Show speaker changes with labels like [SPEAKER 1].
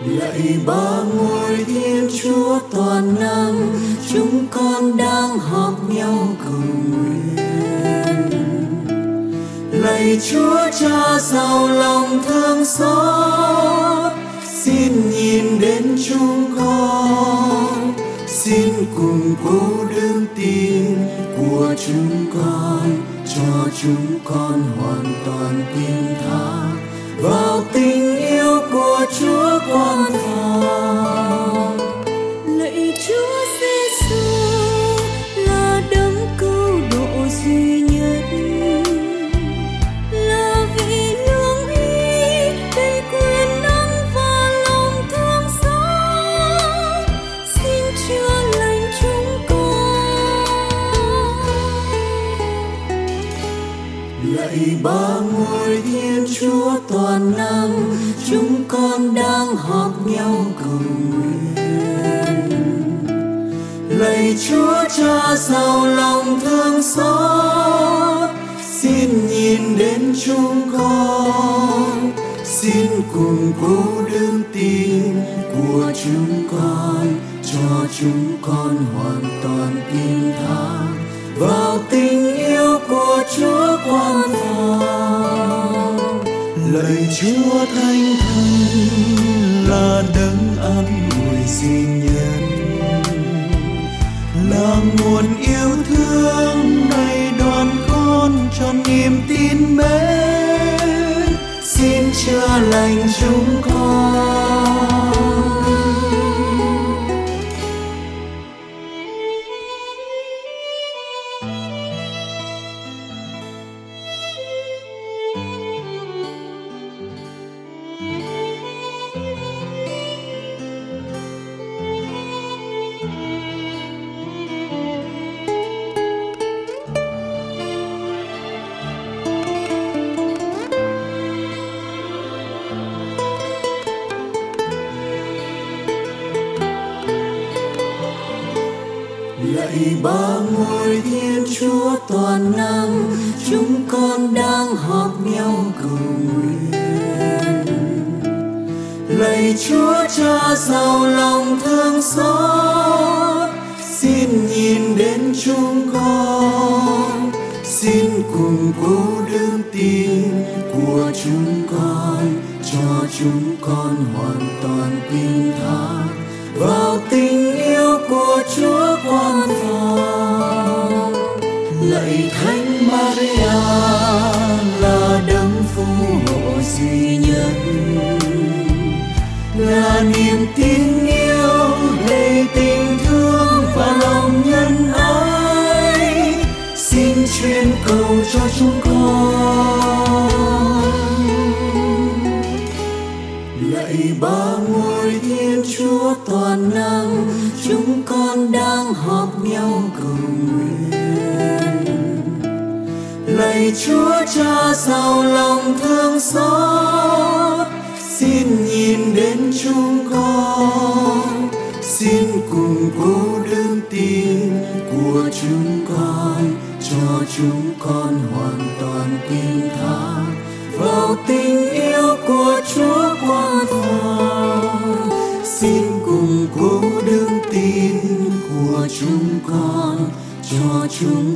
[SPEAKER 1] Lạy ba ngôi Thiên Chúa toàn năng, chúng con đang họp nhau cầu nguyện. Lạy Chúa Cha giàu lòng thương xót, xin nhìn đến chúng con, xin củng cố đức tin của chúng con, cho chúng con hoàn toàn tin thác vào tình yêu của Chúa Quan Phòng.
[SPEAKER 2] Lạy Chúa Giêsu là đấng cứu độ duy nhất, là vị lương y đầy quyền năng và lòng thương xót, xin chữa lành chúng con.
[SPEAKER 1] Lạy ba ngôi Thiên Chúa toàn năng, chúng con đang họp nhau cầu nguyện. Lạy Chúa Cha giàu lòng thương xót, xin nhìn đến chúng con, xin củng cố đức tin của chúng con, cho chúng con hoàn toàn tin thác vào tình yêu của Chúa Quan Phòng. Lạy Chúa Thánh Thần là đấng an ủi duy nhất, là nguồn yêu thương đầy đoàn con cho niềm tin mến, xin chữa lành chúng con. Lạy ba ngôi Thiên Chúa toàn năng, chúng con đang họp nhau cầu nguyện. Lạy Chúa Cha giàu lòng thương xót, xin nhìn đến chúng con, xin củng cố đức tin của chúng con, cho chúng con hoàn toàn tin thác vào tình yêu của Chúa Quan Phòng. Lạy Thánh Maria là đấng phù hộ duy nhất, là niềm tin yêu đầy tình thương và lòng nhân ái, xin truyền cầu cho chúng con. Lạy ba ngôi Thiên Chúa toàn năng, chúng con đang họp nhau cầu nguyện. Lạy Chúa Cha giàu lòng thương xót, xin nhìn đến chúng con, xin củng cố đức tin của chúng con, cho chúng con hoàn toàn tin thác vào tình yêu của Chúa Quan Phòng. Xin củng cố đức tin của chúng con, cho chúng